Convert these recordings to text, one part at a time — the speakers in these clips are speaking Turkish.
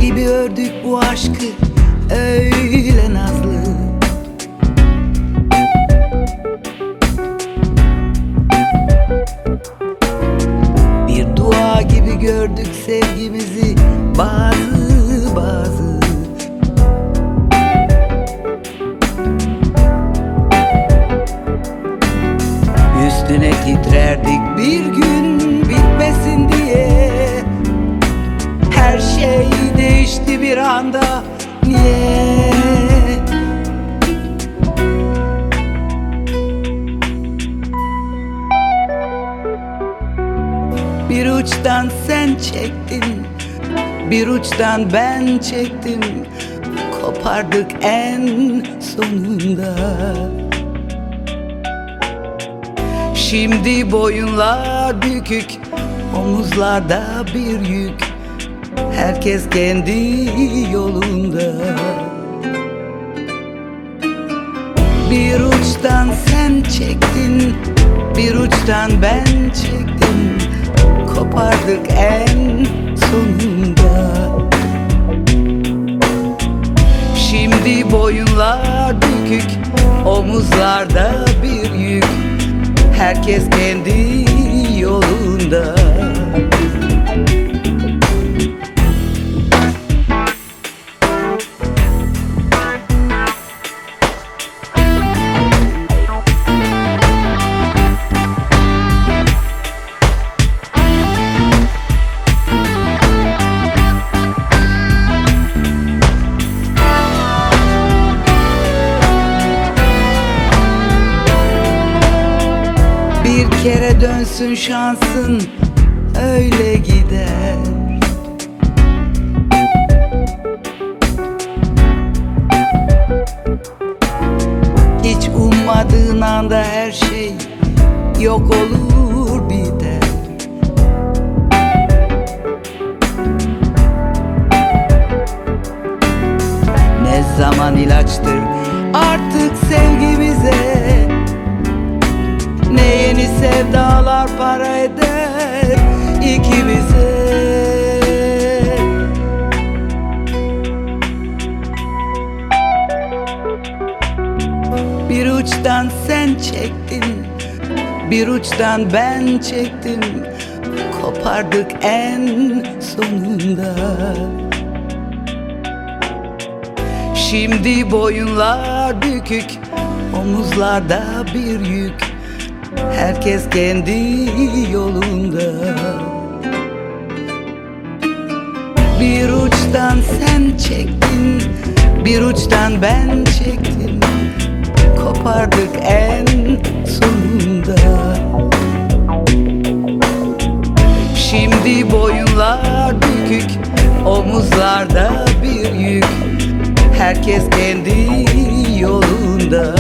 gibi ördük bu aşkı öyle nazlı. Bir dua gibi gördük sevgimizi bazı. Üstüne titrerdik bir gün bitmesin diye. Her şey değişti bir anda, niye? Bir uçtan sen çektin, bir uçtan ben çektim. Kopardık en sonunda. Şimdi boyunlar bükük, omuzlarda bir yük. Herkes kendi yolunda. Bir uçtan sen çektin, bir uçtan ben çektim. Kopardık en sonunda. Şimdi boyunlar bükük, omuzlarda bir yük. Herkes kendi yolunda. Bir kere dönsün şansın, öyle gider. Hiç ummadığın anda her şey yok olur biter. Ne zaman ilaçtır artık sevgimize. Ne yeni sevdalar para eder ikimize. Bir uçtan sen çektin, bir uçtan ben çektim. Kopardık en sonunda. Şimdi boyunlar bükük, omuzlarda bir yük. Herkes kendi yolunda. Bir uçtan sen çektin, bir uçtan ben çektim. Kopardık en sonunda. Şimdi boyunlar bükük, omuzlarda bir yük. Herkes kendi yolunda.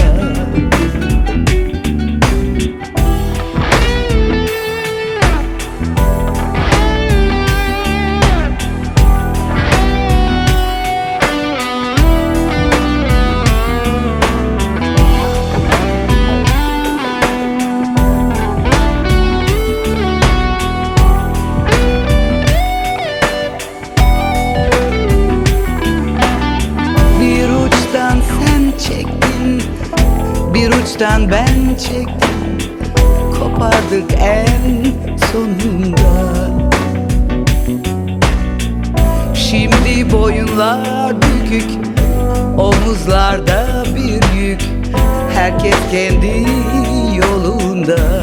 Bir uçtan ben çektim, kopardık en sonunda. Şimdi boyunlar bükük, omuzlarda bir yük. Herkes kendi yolunda.